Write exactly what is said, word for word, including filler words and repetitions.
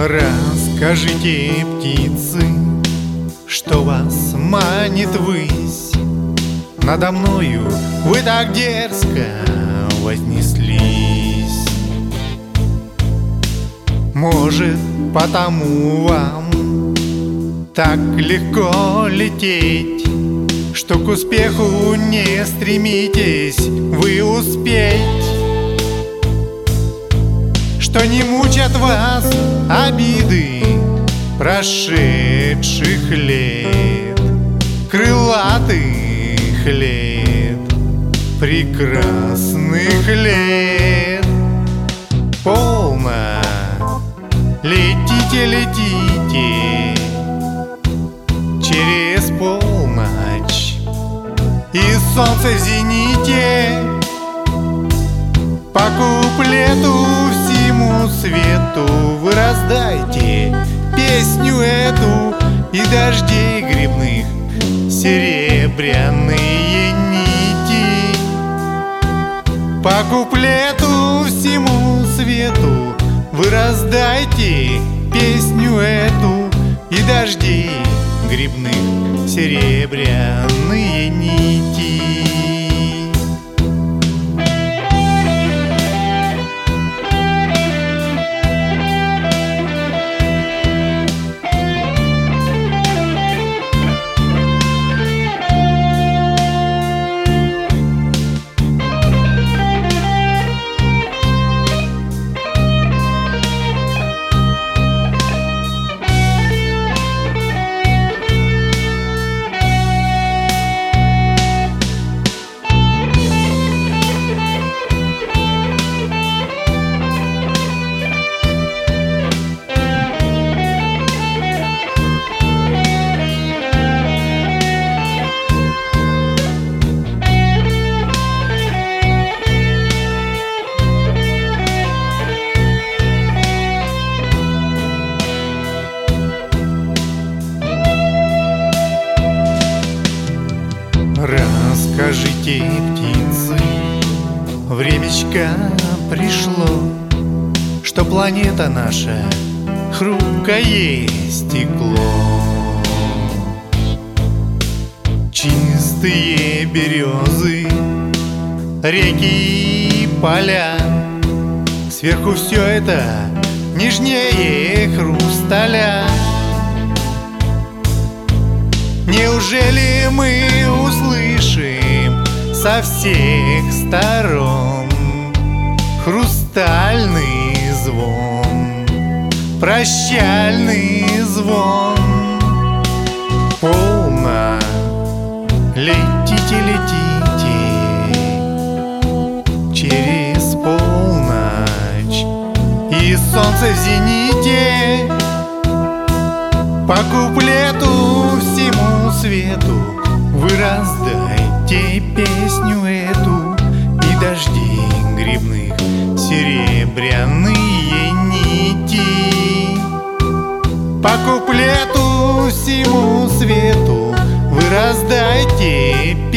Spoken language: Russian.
Расскажите, птицы, что вас манит ввысь. Надо мною вы так дерзко вознеслись. Может, потому вам так легко лететь, что к успеху не стремитесь вы успеть, что не мучат вас обиды прошедших лет, крылатых лет, прекрасных лет. Полно, летите, летите через полночь, и солнце в зените. По куплету всему свету вы раздайте песню эту, и дождей грибных серебряные нити. По куплету всему свету вы раздайте песню эту, и дождей грибных серебряные нити. Расскажите, птицы, времечко пришло, что планета наша хрупкое стекло. Чистые березы, реки и поля, сверху все это нежнее хрусталя. Неужели мы услышим со всех сторон хрустальный звон, прощальный звон? Полно, летите, летите через полночь, и солнце в зените. По куплету всему свету вы раздайте песню эту, и дождей грибных серебряные нити. По куплету всему свету вы раздайте